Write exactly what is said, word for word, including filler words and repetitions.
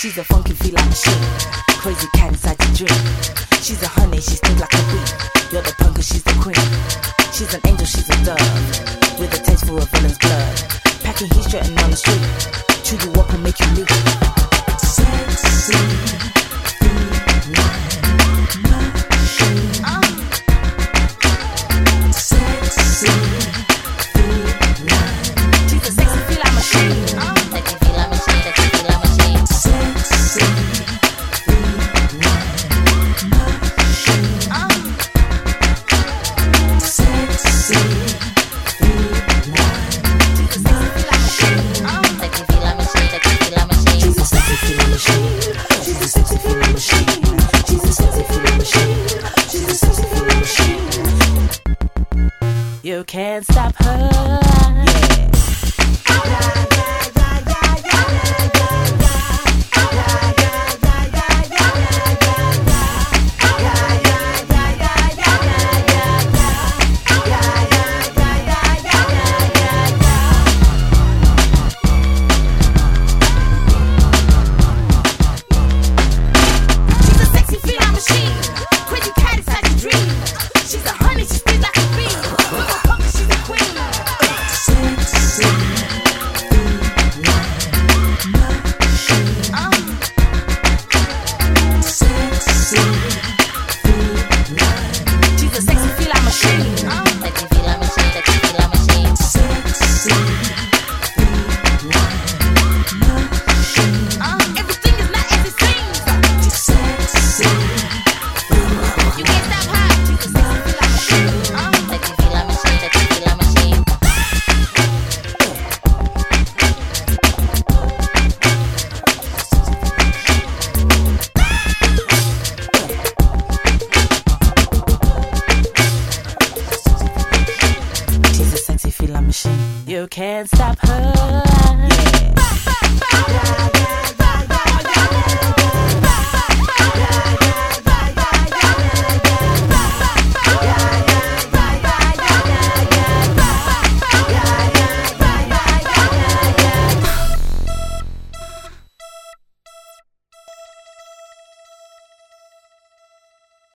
She's a funky feline machine, crazy cat inside your dream. She's a honey, she stings like a bee. You're the punk, she's the queen. She's an angel, she's a dove, with a taste for a villain's blood. Packing heat, strutting on the street. Chew you up and make you leak. Sexy feline machine. Sexy feline. She's a sexy feline machine. Sexy feline machine, sexy feline machine. Sexy feline machine. Sexy you can't stop her. Yeah. You can't stop her. Yeah.